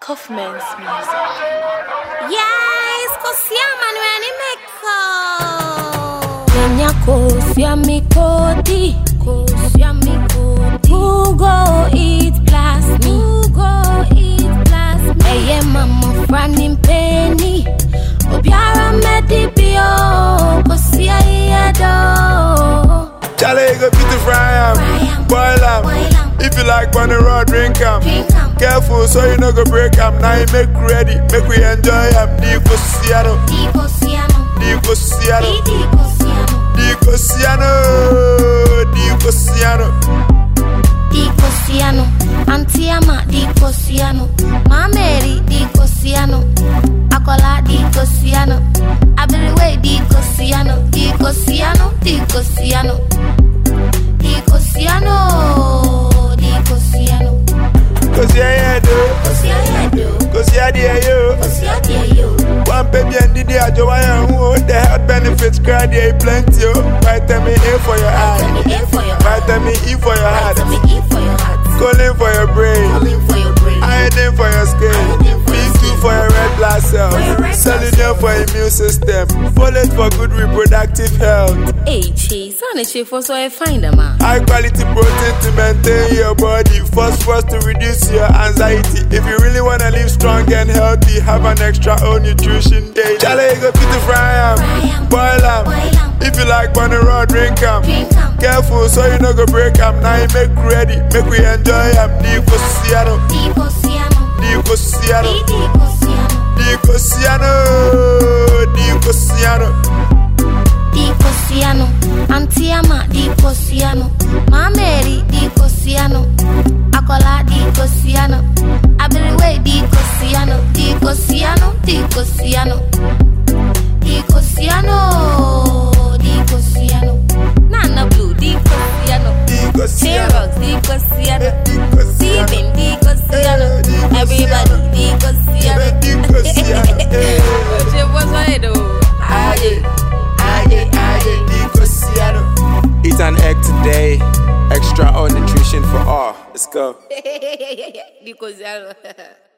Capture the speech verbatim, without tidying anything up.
Huffman's music. Yes, Kosiama Nuanimeko. Kenya Kosiami Kodi. Kosiami Kodi. Who go eat plastic? Who go eat plastic? Eye mama franning penny. Obiara medibio. Kosia yado. Charlie, go beat the fry am, boil am. If you like bunny raw, drink am. Careful so you no go break am. Now you make ready, make we enjoy am. Di Kosiano, Di Kosiano, Di Kosiano, Di Kosiano, Di Kosiano, Di Kosiano, Di Kosiano, Antiama Di Kosiano, Mameri Di Kosiano, Akola Di Kosiano, Abiriwe Di Kosiano, Di Kosiano, Di Kosiano, Di Kosiano, Di Kosiano. Kosia yeah do, Kosia yeah do, Kosia dear you, Kosia dear you. one baby and Didi Ajawaya who the health benefits card yeah plenty oh. Vitamin A for your eye, Vitamin A for your Vitamin E for your heart, Vitamin E for your heart, choline for your brain, choline for your brain, iodine for your skin, B two for your red blood cells, selenium for immune system, folate for good reproductive health. Hey, cheese, on a chef for so I find a man. High quality protein to maintain your body, phosphorus to reduce your anxiety. If you really wanna live strong and healthy, have an extra own nutrition day. Charlie, go beat the fry am, boil am. If you like bunny raw, drink am. Careful so you no go break am. Now you make ready, make we enjoy am. Di Kosiano, Di Kosiano, Di Kosiano, Di Kosiano, Di Kosiano, Di Kosiano, Di Kosiano, Antiama Di Kosiano, Mameri Di Kosiano, Akola Di Kosiano, Abiriwe Di Kosiano, Di Kosiano, Di Kosiano, Di Kosiano, Di Kosiano, Nana Blue Di Kosiano, Di Kosiano, T-Rox Di Kosiano, Di Kosiano, Steven Di Kosiano, everybody Di Kosiano. Di Kosiano, She was right though. Aye, aye, aye, Di Kosiano. Eat an egg today, extra all nutrition for all. Let's go. Di Kosiano.